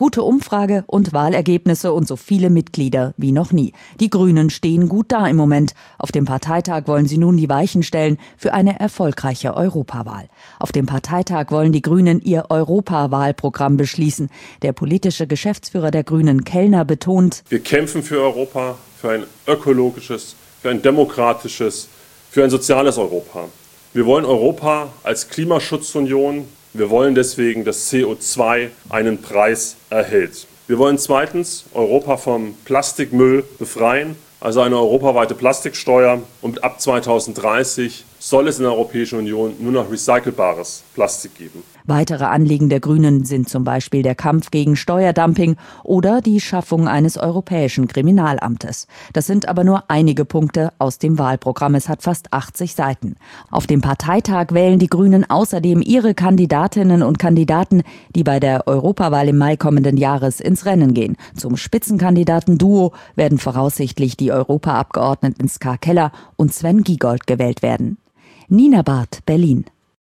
Gute Umfrage und Wahlergebnisse und so viele Mitglieder wie noch nie. Die Grünen stehen gut da im Moment. Auf dem Parteitag wollen sie nun die Weichen stellen für eine erfolgreiche Europawahl. Auf dem Parteitag wollen die Grünen ihr Europawahlprogramm beschließen. Der politische Geschäftsführer der Grünen, Kellner, betont: Wir kämpfen für Europa, für ein ökologisches, für ein demokratisches, für ein soziales Europa. Wir wollen Europa als Klimaschutzunion. Wir wollen deswegen, dass CO2 einen Preis erhält. Wir wollen zweitens Europa vom Plastikmüll befreien, also eine europaweite Plastiksteuer. Und ab 2030 soll es in der Europäischen Union nur noch recycelbares Plastik geben. Weitere Anliegen der Grünen sind zum Beispiel der Kampf gegen Steuerdumping oder die Schaffung eines europäischen Kriminalamtes. Das sind aber nur einige Punkte aus dem Wahlprogramm. Es hat fast 80 Seiten. Auf dem Parteitag wählen die Grünen außerdem ihre Kandidatinnen und Kandidaten, die bei der Europawahl im Mai kommenden Jahres ins Rennen gehen. Zum Spitzenkandidaten-Duo werden voraussichtlich die Europaabgeordneten Ska Keller und Sven Giegold gewählt werden. Nina Barth, Berlin.